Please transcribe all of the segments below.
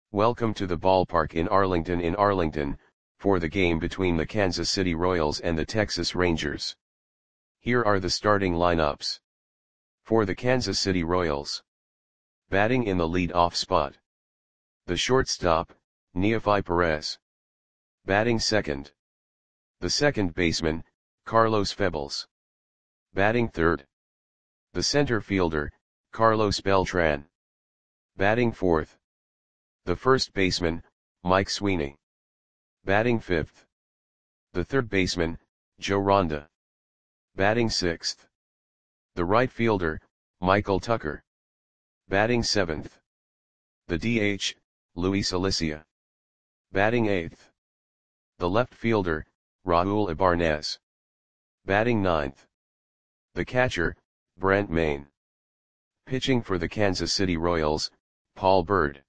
Welcome to the ballpark in Arlington, for the game between the Kansas City Royals and the Texas Rangers. Here are the starting lineups. For the Kansas City Royals. Batting in the lead-off spot. The shortstop, Neofy Perez. Batting second. The second baseman, Carlos Febles. Batting third. The center fielder, Carlos Beltran. Batting fourth. The first baseman, Mike Sweeney. Batting fifth. The third baseman, Joe Ronda. Batting sixth. The right fielder, Michael Tucker. Batting seventh. The DH, Luis Alicia. Batting eighth. The left fielder, Raul Ibarnez. Batting ninth. The catcher, Brent Mayne. Pitching for the Kansas City Royals, Paul Byrd.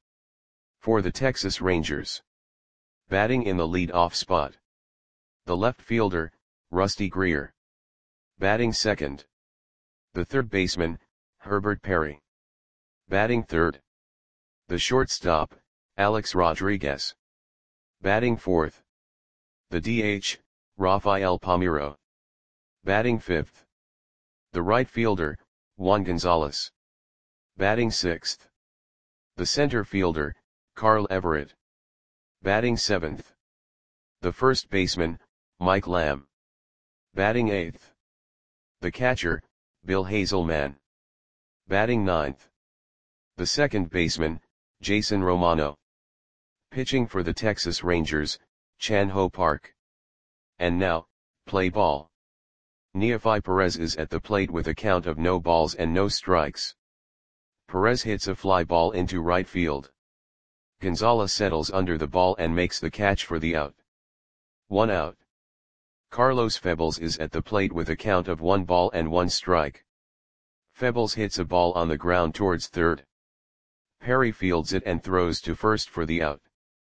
For the Texas Rangers. Batting in the lead-off spot. The left fielder, Rusty Greer. Batting second. The third baseman, Herbert Perry. Batting third. The shortstop, Alex Rodriguez. Batting fourth. The DH, Rafael Palmeiro. Batting fifth. The right fielder, Juan Gonzalez. Batting sixth. The center fielder, Carl Everett. Batting seventh. The first baseman, Mike Lamb. Batting eighth. The catcher, Bill Hazelman. Batting ninth. The second baseman, Jason Romano. Pitching for the Texas Rangers, Chan Ho Park. And now, play ball. Neofy Perez is at the plate with a count of no balls and no strikes. Perez hits a fly ball into right field. Gonzalez settles under the ball and makes the catch for the out. 1 out. Carlos Febles is at the plate with a count of 1 ball and 1 strike. Febles hits a ball on the ground towards third. Perry fields it and throws to first for the out.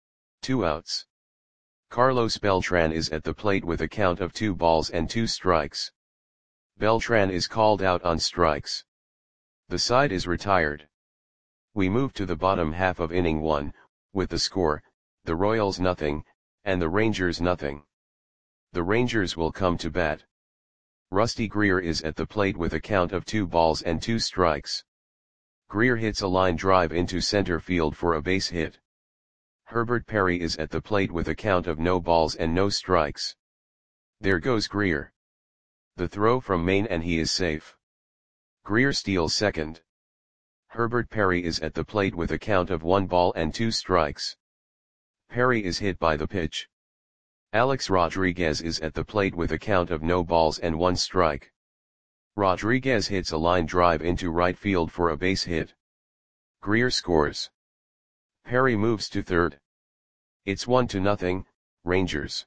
2 outs. Carlos Beltran is at the plate with a count of 2 balls and 2 strikes. Beltran is called out on strikes. The side is retired. We move to the bottom half of inning 1, with the score, the Royals nothing, and the Rangers nothing. The Rangers will come to bat. Rusty Greer is at the plate with a count of 2 balls and 2 strikes. Greer hits a line drive into center field for a base hit. Herbert Perry is at the plate with a count of no balls and no strikes. There goes Greer. The throw from Mayne and he is safe. Greer steals second. Herbert Perry is at the plate with a count of 1 ball and 2 strikes. Perry is hit by the pitch. Alex Rodriguez is at the plate with a count of no balls and 1 strike. Rodriguez hits a line drive into right field for a base hit. Greer scores. Perry moves to third. It's 1-0, Rangers.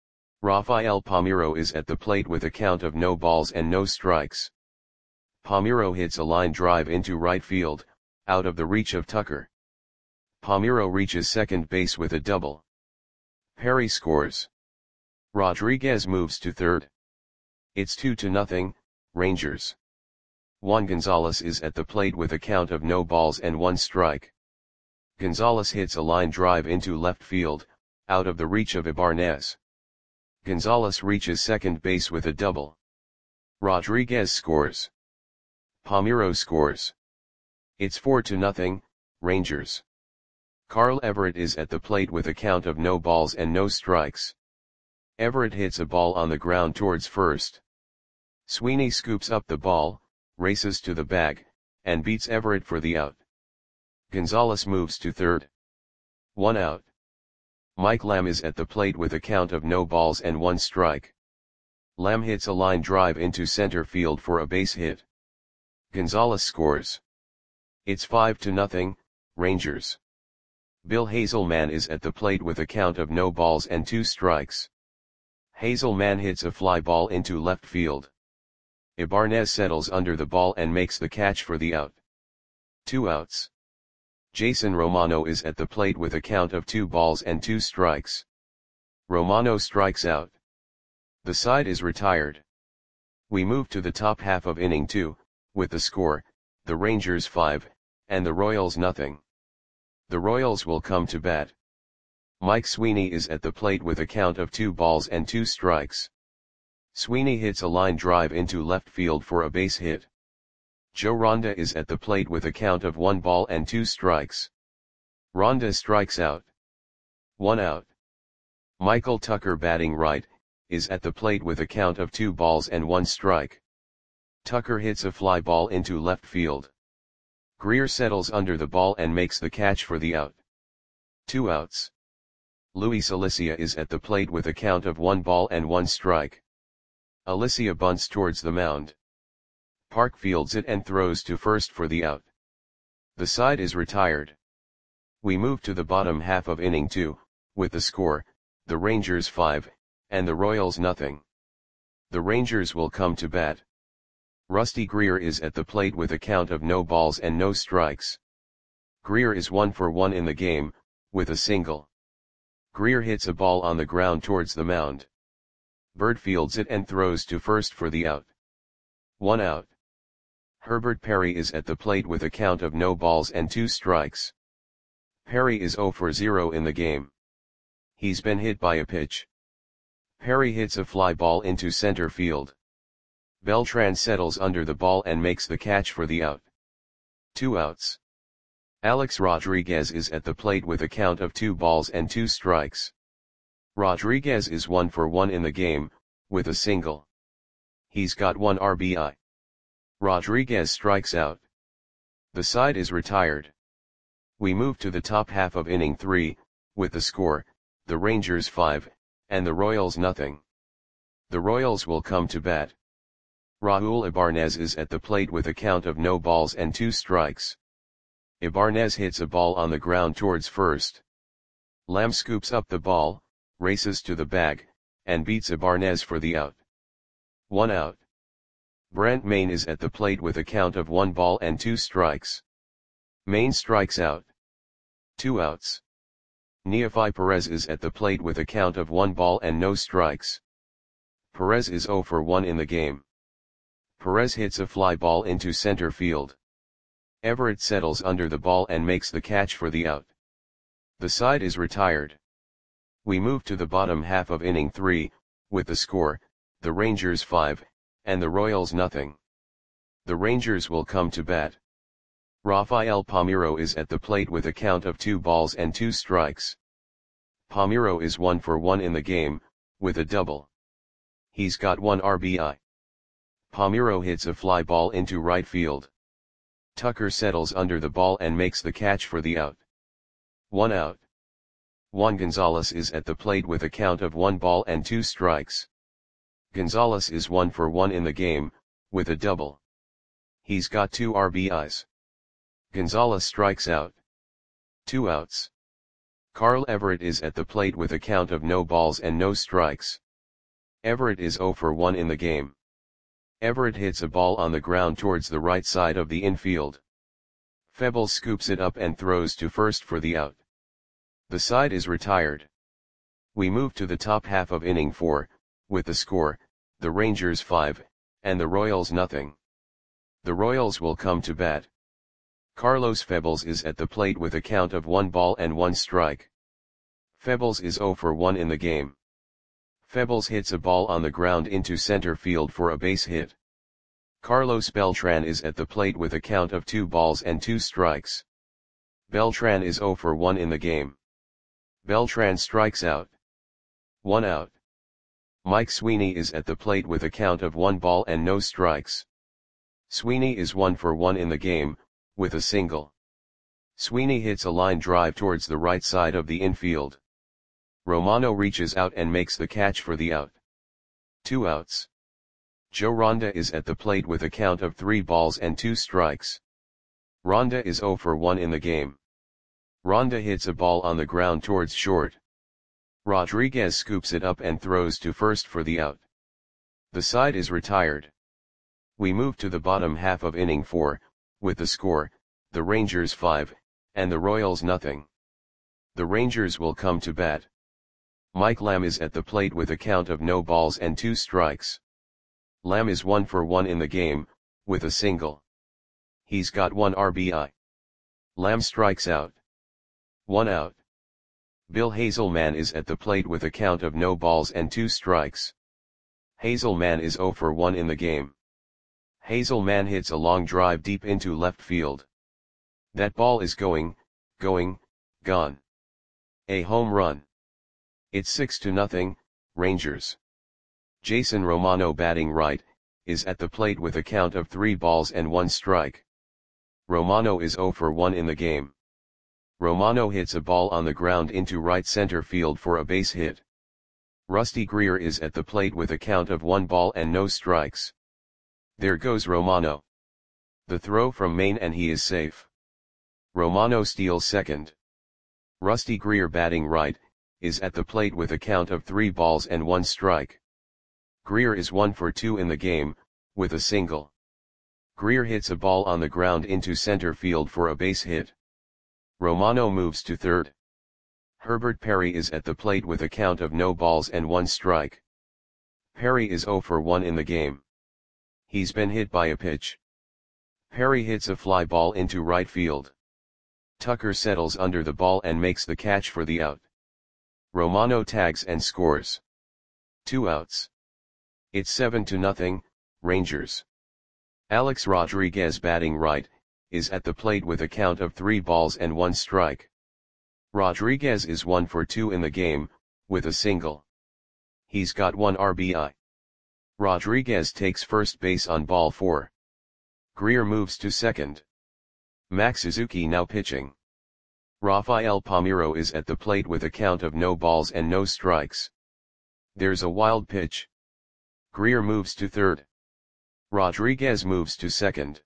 Rafael Palmeiro is at the plate with a count of no balls and no strikes. Palmeiro hits a line drive into right field, out of the reach of Tucker. Palmeiro reaches second base with a double. Perry scores. Rodriguez moves to third. It's 2-0, Rangers. Juan Gonzalez is at the plate with a count of no balls and 1 strike. Gonzalez hits a line drive into left field, out of the reach of Ibarnez. Gonzalez reaches second base with a double. Rodriguez scores. Palmeiro scores. It's 4-0, Rangers. Carl Everett is at the plate with a count of no balls and no strikes. Everett hits a ball on the ground towards first. Sweeney scoops up the ball, races to the bag, and beats Everett for the out. Gonzalez moves to third. 1 out. Mike Lamb is at the plate with a count of no balls and 1 strike. Lamb hits a line drive into center field for a base hit. Gonzalez scores. It's 5-0, Rangers. Bill Hazelman is at the plate with a count of no balls and 2 strikes. Hazelman hits a fly ball into left field. Ibarnez settles under the ball and makes the catch for the out. 2 outs. Jason Romano is at the plate with a count of 2 balls and 2 strikes. Romano strikes out. The side is retired. We move to the top half of inning 2, with the score, the Rangers 5, and the Royals nothing. The Royals will come to bat. Mike Sweeney is at the plate with a count of 2 balls and 2 strikes. Sweeney hits a line drive into left field for a base hit. Joe Ronda is at the plate with a count of 1 ball and 2 strikes. Ronda strikes out. 1 out. Michael Tucker, batting right, is at the plate with a count of 2 balls and 1 strike. Tucker hits a fly ball into left field. Greer settles under the ball and makes the catch for the out. 2 outs. Luis Alicia is at the plate with a count of 1 ball and 1 strike. Alicia bunts towards the mound. Park fields it and throws to first for the out. The side is retired. We move to the bottom half of inning 2, with the score, the Rangers 5, and the Royals nothing. The Rangers will come to bat. Rusty Greer is at the plate with a count of no balls and no strikes. Greer is 1 for 1 in the game, with a single. Greer hits a ball on the ground towards the mound. Bird fields it and throws to first for the out. 1 out. Herbert Perry is at the plate with a count of no balls and 2 strikes. Perry is 0 for 0 in the game. He's been hit by a pitch. Perry hits a fly ball into center field. Beltran settles under the ball and makes the catch for the out. 2 outs. Alex Rodriguez is at the plate with a count of 2 balls and 2 strikes. Rodriguez is 1 for 1 in the game, with a single. He's got 1 RBI. Rodriguez strikes out. The side is retired. We move to the top half of inning 3, with the score, the Rangers 5, and the Royals nothing. The Royals will come to bat. Raul Ibarnez is at the plate with a count of no balls and 2 strikes. Ibarnez hits a ball on the ground towards first. Lamb scoops up the ball, races to the bag, and beats Ibarnez for the out. 1 out. Brent Mayne is at the plate with a count of 1 ball and 2 strikes. Mayne strikes out. 2 outs. Neefi Perez is at the plate with a count of 1 ball and no strikes. Perez is 0 for 1 in the game. Perez hits a fly ball into center field. Everett settles under the ball and makes the catch for the out. The side is retired. We move to the bottom half of inning 3, with the score, the Rangers 5, and the Royals nothing. The Rangers will come to bat. Rafael Palmeiro is at the plate with a count of 2 balls and 2 strikes. Palmeiro is 1 for 1 in the game, with a double. He's got 1 RBI. Palmeiro hits a fly ball into right field. Tucker settles under the ball and makes the catch for the out. 1 out. Juan Gonzalez is at the plate with a count of 1 ball and 2 strikes. Gonzalez is 1 for 1 in the game, with a double. He's got 2 RBIs. Gonzalez strikes out. 2 outs. Carl Everett is at the plate with a count of no balls and no strikes. Everett is 0 for 1 in the game. Everett hits a ball on the ground towards the right side of the infield. Febles scoops it up and throws to first for the out. The side is retired. We move to the top half of inning 4, with the score, the Rangers 5, and the Royals nothing. The Royals will come to bat. Carlos Febles is at the plate with a count of 1 ball and 1 strike. Febles is 0 for 1 in the game. Febles hits a ball on the ground into center field for a base hit. Carlos Beltran is at the plate with a count of 2 balls and 2 strikes. Beltran is 0 for 1 in the game. Beltran strikes out. 1 out. Mike Sweeney is at the plate with a count of 1 ball and no strikes. Sweeney is 1 for 1 in the game, with a single. Sweeney hits a line drive towards the right side of the infield. Romano reaches out and makes the catch for the out. 2 outs. Joe Ronda is at the plate with a count of 3 balls and 2 strikes. Ronda is 0 for 1 in the game. Ronda hits a ball on the ground towards short. Rodriguez scoops it up and throws to first for the out. The side is retired. We move to the bottom half of inning 4, with the score, the Rangers 5, and the Royals nothing. The Rangers will come to bat. Mike Lamb is at the plate with a count of no balls and 2 strikes. Lamb is 1 for 1 in the game, with a single. He's got 1 RBI. Lamb strikes out. 1 out. Bill Hazelman is at the plate with a count of no balls and 2 strikes. Hazelman is 0 for 1 in the game. Hazelman hits a long drive deep into left field. That ball is going, gone. A home run. It's 6-0, Rangers. Jason Romano batting right, is at the plate with a count of 3 balls and 1 strike. Romano is 0 for 1 in the game. Romano hits a ball on the ground into right center field for a base hit. Rusty Greer is at the plate with a count of 1 ball and no strikes. There goes Romano. The throw from Maine and he is safe. Romano steals second. Rusty Greer batting right, is at the plate with a count of 3 balls and 1 strike. Greer is 1 for 2 in the game, with a single. Greer hits a ball on the ground into center field for a base hit. Romano moves to third. Herbert Perry is at the plate with a count of no balls and 1 strike. Perry is 0 for 1 in the game. He's been hit by a pitch. Perry hits a fly ball into right field. Tucker settles under the ball and makes the catch for the out. Romano tags and scores. 2 outs. It's 7-0, Rangers. Alex Rodriguez batting right, is at the plate with a count of 3 balls and 1 strike. Rodriguez is 1 for 2 in the game, with a single. He's got 1 RBI. Rodriguez takes first base on ball 4. Greer moves to second. Max Suzuki now pitching. Rafael Palmeiro is at the plate with a count of no balls and no strikes. There's a wild pitch. Greer moves to third. Rodriguez moves to second.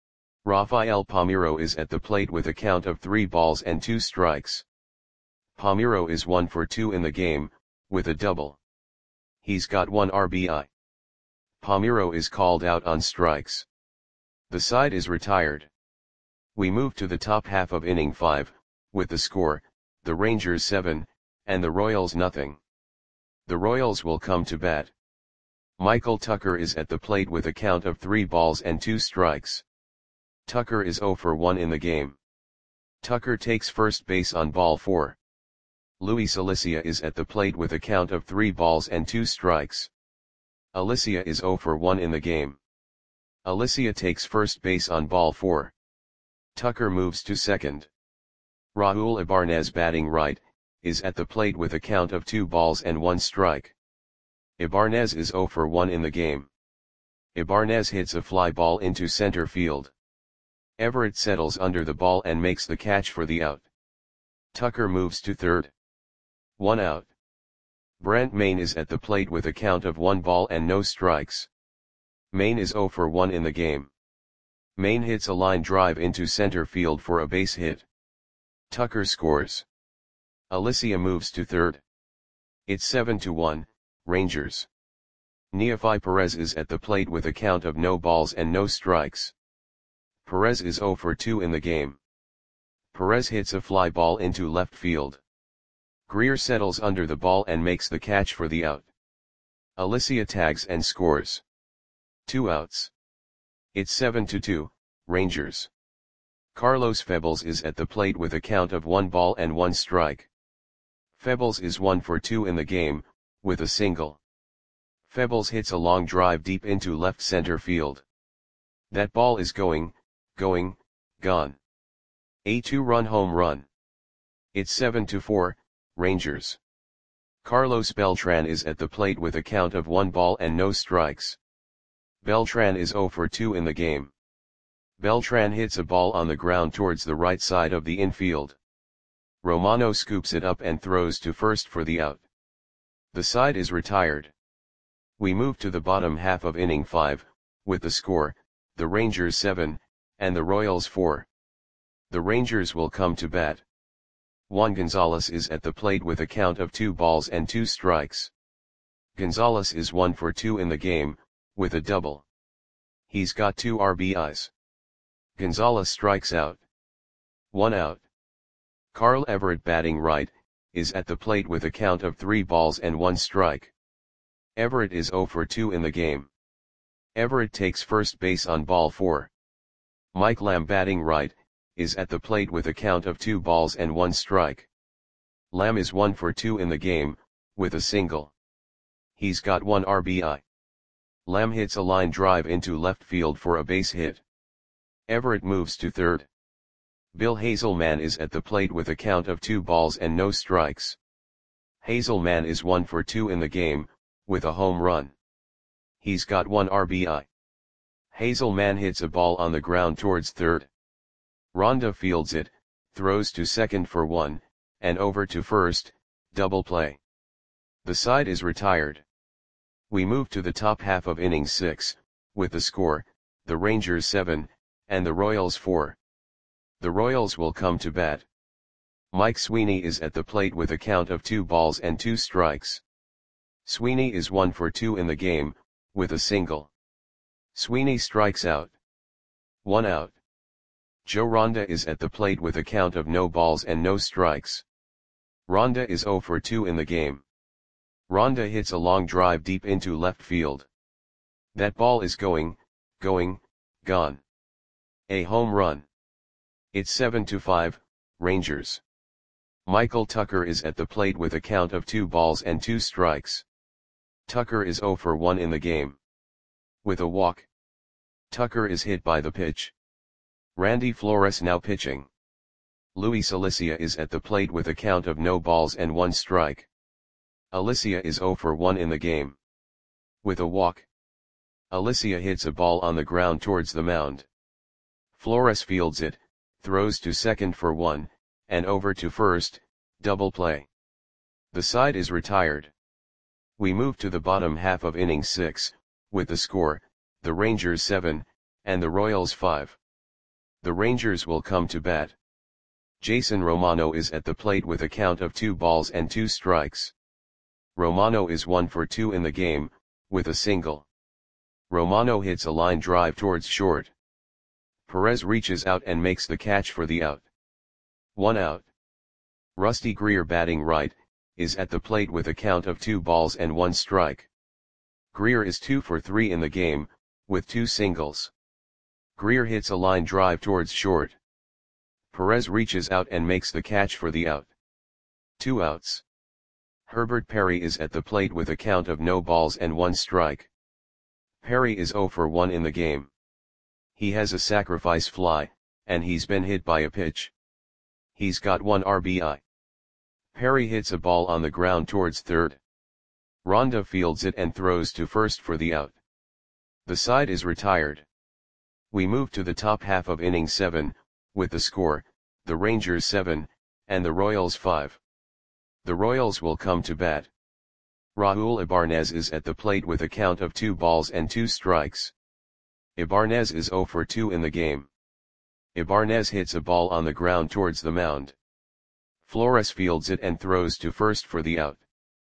Rafael Palmeiro is at the plate with a count of 3 balls and 2 strikes. Palmeiro is 1 for 2 in the game, with a double. He's got 1 RBI. Palmeiro is called out on strikes. The side is retired. We move to the top half of inning 5, with the score, the Rangers 7, and the Royals nothing. The Royals will come to bat. Michael Tucker is at the plate with a count of 3 balls and 2 strikes. Tucker is 0 for 1 in the game. Tucker takes first base on ball 4. Luis Alicia is at the plate with a count of 3 balls and 2 strikes. Alicia is 0 for 1 in the game. Alicia takes first base on ball 4. Tucker moves to second. Raul Ibanez batting right, is at the plate with a count of 2 balls and 1 strike. Ibanez is 0 for 1 in the game. Ibanez hits a fly ball into center field. Everett settles under the ball and makes the catch for the out. Tucker moves to third. 1 out. Brent Mayne is at the plate with a count of 1 ball and no strikes. Mayne is 0 for 1 in the game. Mayne hits a line drive into center field for a base hit. Tucker scores. Alicia moves to third. It's 7-1, Rangers. Neefi Perez is at the plate with a count of no balls and no strikes. Perez is 0 for 2 in the game. Perez hits a fly ball into left field. Greer settles under the ball and makes the catch for the out. Alicia tags and scores. 2 outs. It's 7-2, Rangers. Carlos Febles is at the plate with a count of 1 ball and 1 strike. Febles is 1 for 2 in the game, with a single. Febles hits a long drive deep into left center field. That ball is going, gone. A 2-run home run. It's 7-4, Rangers. Carlos Beltran is at the plate with a count of 1 ball and no strikes. Beltran is 0 for 2 in the game. Beltran hits a ball on the ground towards the right side of the infield. Romano scoops it up and throws to first for the out. The side is retired. We move to the bottom half of inning 5, with the score, the Rangers 7, and the Royals 4. The Rangers will come to bat. Juan Gonzalez is at the plate with a count of 2 balls and 2 strikes. Gonzalez is 1 for 2 in the game, with a double. He's got 2 RBIs. Gonzalez strikes out. 1 out. Carl Everett batting right, is at the plate with a count of 3 balls and 1 strike. Everett is 0 for 2 in the game. Everett takes first base on ball 4. Mike Lamb batting right, is at the plate with a count of 2 balls and 1 strike. Lamb is 1 for 2 in the game, with a single. He's got 1 RBI. Lamb hits a line drive into left field for a base hit. Everett moves to third. Bill Hazelman is at the plate with a count of 2 balls and no strikes. Hazelman is 1 for 2 in the game, with a home run. He's got 1 RBI. Hazelman hits a ball on the ground towards third. Ronda fields it, throws to second for 1, and over to first, double play. The side is retired. We move to the top half of inning 6, with the score, the Rangers 7, and the Royals 4. The Royals will come to bat. Mike Sweeney is at the plate with a count of 2 balls and 2 strikes. Sweeney is 1 for 2 in the game, with a single. Sweeney strikes out. 1 out. Joe Ronda is at the plate with a count of no balls and no strikes. Ronda is 0 for 2 in the game. Ronda hits a long drive deep into left field. That ball is going, gone. A home run. It's 7-5, Rangers. Michael Tucker is at the plate with a count of 2 balls and 2 strikes. Tucker is 0 for 1 in the game. With a walk. Tucker is hit by the pitch. Randy Flores now pitching. Luis Alicia is at the plate with a count of no balls and 1 strike. Alicia is 0 for 1 in the game. With a walk. Alicia hits a ball on the ground towards the mound. Flores fields it, throws to second for 1, and over to first, double play. The side is retired. We move to the bottom half of inning 6, with the score, the Rangers 7, and the Royals 5. The Rangers will come to bat. Jason Romano is at the plate with a count of 2 balls and 2 strikes. Romano is 1 for 2 in the game, with a single. Romano hits a line drive towards short. Perez reaches out and makes the catch for the out. 1 out. Rusty Greer, batting right, is at the plate with a count of 2 balls and 1 strike. Greer is 2 for 3 in the game, with 2 singles. Greer hits a line drive towards short. Perez reaches out and makes the catch for the out. 2 outs. Herbert Perry is at the plate with a count of no balls and 1 strike. Perry is 0 for 1 in the game. He has a sacrifice fly, and he's been hit by a pitch. He's got 1 RBI. Perry hits a ball on the ground towards third. Ronda fields it and throws to first for the out. The side is retired. We move to the top half of inning 7, with the score, the Rangers 7, and the Royals 5. The Royals will come to bat. Raul Ibanez is at the plate with a count of 2 balls and 2 strikes. Ibanez is 0 for 2 in the game. Ibanez hits a ball on the ground towards the mound. Flores fields it and throws to first for the out.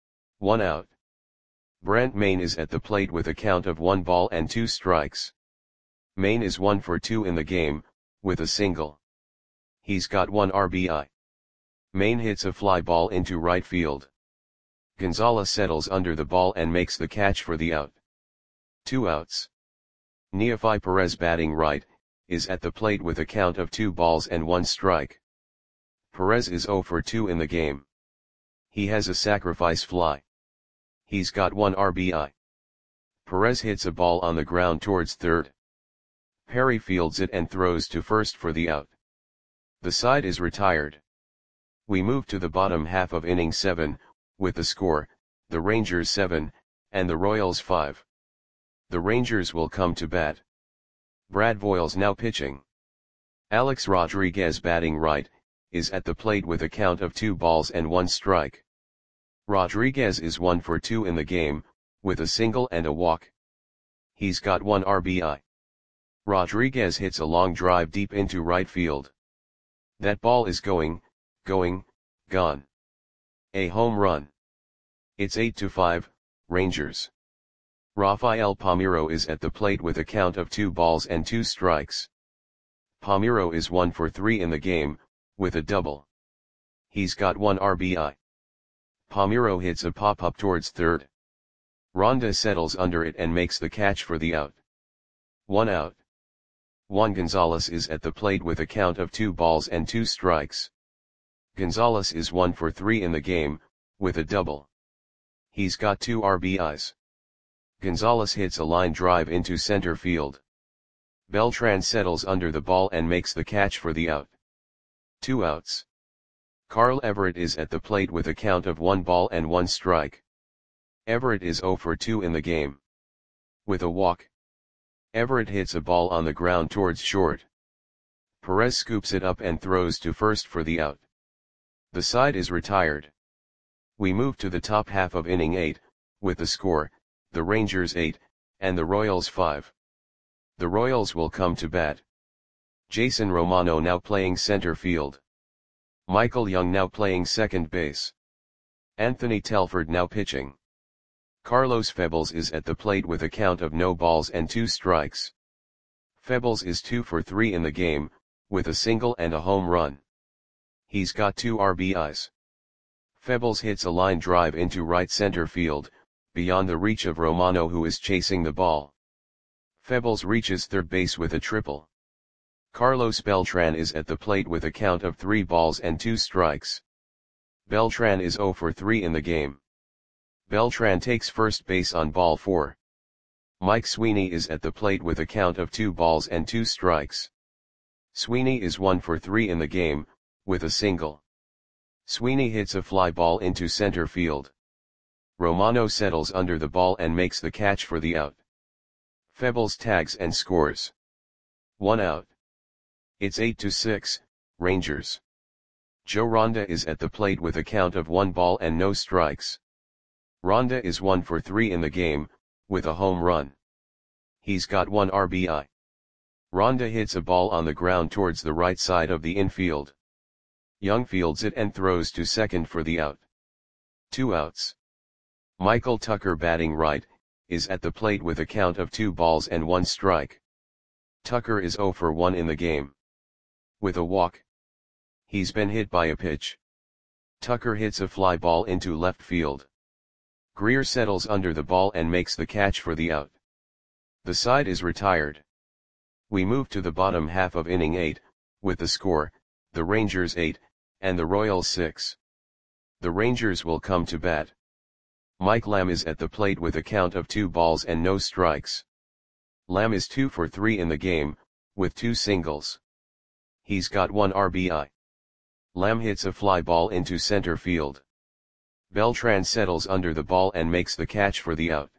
1 out. Brent Mayne is at the plate with a count of 1 ball and 2 strikes. Mayne is 1 for 2 in the game, with a single. He's got 1 RBI. Mayne hits a fly ball into right field. Gonzalez settles under the ball and makes the catch for the out. 2 outs. Neefi Perez, batting right, is at the plate with a count of 2 balls and 1 strike. Perez is 0 for 2 in the game. He has a sacrifice fly. He's got 1 RBI. Perez hits a ball on the ground towards third. Perry fields it and throws to first for the out. The side is retired. We move to the bottom half of inning 7, with the score, the Rangers 7, and the Royals 5. The Rangers will come to bat. Brad Voiles now pitching. Alex Rodriguez, batting right, is at the plate with a count of 2 balls and 1 strike. Rodriguez is 1 for 2 in the game, with a single and a walk. He's got 1 RBI. Rodriguez hits a long drive deep into right field. That ball is going, gone. A home run. It's 8-5, Rangers. Rafael Palmeiro is at the plate with a count of 2 balls and 2 strikes. Palmeiro is 1 for 3 in the game, with a double. He's got 1 RBI. Palmeiro hits a pop-up towards third. Ronda settles under it and makes the catch for the out. 1 out. Juan Gonzalez is at the plate with a count of 2 balls and 2 strikes. Gonzalez is 1 for 3 in the game, with a double. He's got 2 RBIs. Gonzalez hits a line drive into center field. Beltran settles under the ball and makes the catch for the out. 2 outs. Carl Everett is at the plate with a count of 1 ball and 1 strike. Everett is 0 for 2 in the game. With a walk. Everett hits a ball on the ground towards short. Perez scoops it up and throws to first for the out. The side is retired. We move to the top half of inning 8, with the score, the Rangers 8, and the Royals 5. The Royals will come to bat. Jason Romano now playing center field. Michael Young now playing second base. Anthony Telford now pitching. Carlos Febles is at the plate with a count of no balls and 2 strikes. Febles is 2 for 3 in the game, with a single and a home run. He's got 2 RBIs. Febles hits a line drive into right center field, beyond the reach of Romano, who is chasing the ball. Febles reaches third base with a triple. Carlos Beltran is at the plate with a count of 3 balls and 2 strikes. Beltran is 0 for 3 in the game. Beltran takes first base on ball 4. Mike Sweeney is at the plate with a count of 2 balls and 2 strikes. Sweeney is 1 for 3 in the game, with a single. Sweeney hits a fly ball into center field. Romano settles under the ball and makes the catch for the out. Febles tags and scores. 1 out. It's 8-6, Rangers. Joe Ronda is at the plate with a count of 1 ball and no strikes. Ronda is 1 for 3 in the game, with a home run. He's got 1 RBI. Ronda hits a ball on the ground towards the right side of the infield. Young fields it and throws to second for the out. 2 outs. Michael Tucker, batting right, is at the plate with a count of 2 balls and 1 strike. Tucker is 0 for 1 in the game. With a walk. He's been hit by a pitch. Tucker hits a fly ball into left field. Greer settles under the ball and makes the catch for the out. The side is retired. We move to the bottom half of inning 8, with the score, the Rangers 8, and the Royals 6. The Rangers will come to bat. Mike Lamb is at the plate with a count of 2 balls and no strikes. Lamb is 2 for 3 in the game, with 2 singles. He's got 1 RBI. Lamb hits a fly ball into center field. Beltran settles under the ball and makes the catch for the out.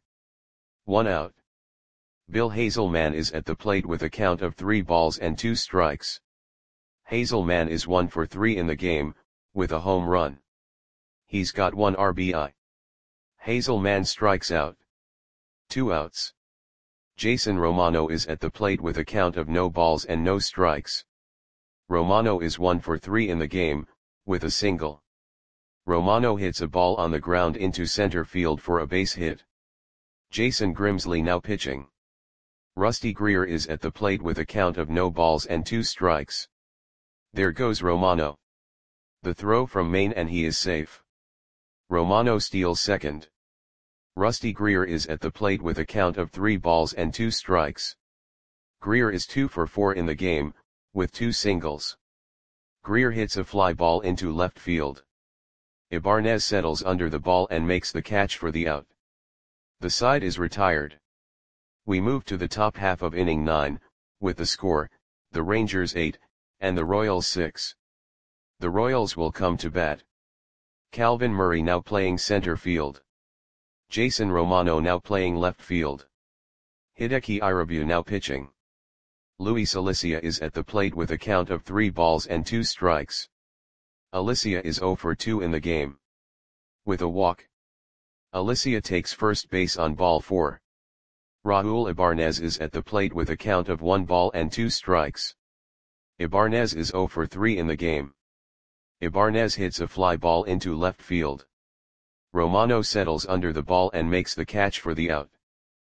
1 out. Bill Hazelman is at the plate with a count of 3 balls and 2 strikes. Hazelman is 1 for 3 in the game, with a home run. He's got 1 RBI. Hazelman strikes out. 2 outs. Jason Romano is at the plate with a count of no balls and no strikes. Romano is 1 for 3 in the game, with a single. Romano hits a ball on the ground into center field for a base hit. Jason Grimsley now pitching. Rusty Greer is at the plate with a count of no balls and 2 strikes. There goes Romano. The throw from Maine and he is safe. Romano steals second. Rusty Greer is at the plate with a count of 3 balls and 2 strikes. Greer is 2 for 4 in the game, with 2 singles. Greer hits a fly ball into left field. Ibanez settles under the ball and makes the catch for the out. The side is retired. We move to the top half of inning 9, with the score, the Rangers 8, and the Royals 6. The Royals will come to bat. Calvin Murray now playing center field. Jason Romano now playing left field. Hideki Irabu now pitching. Luis Alicia is at the plate with a count of 3 balls and 2 strikes. Alicia is 0 for 2 in the game. With a walk. Alicia takes first base on ball 4. Raul Ibanez is at the plate with a count of 1 ball and 2 strikes. Ibanez is 0 for 3 in the game. Ibanez hits a fly ball into left field. Romano settles under the ball and makes the catch for the out.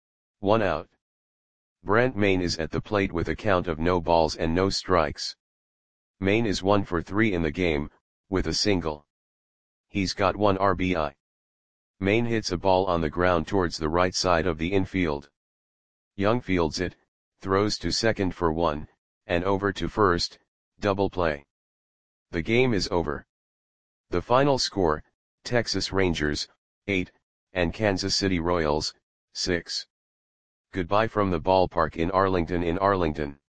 1 out. Brent Maine is at the plate with a count of no balls and no strikes. Maine is 1 for 3 in the game, with a single. He's got 1 RBI. Maine hits a ball on the ground towards the right side of the infield. Young fields it, throws to second for 1, and over to first, double play. The game is over. The final score, Texas Rangers, 8, and Kansas City Royals, 6. Goodbye from the ballpark in Arlington.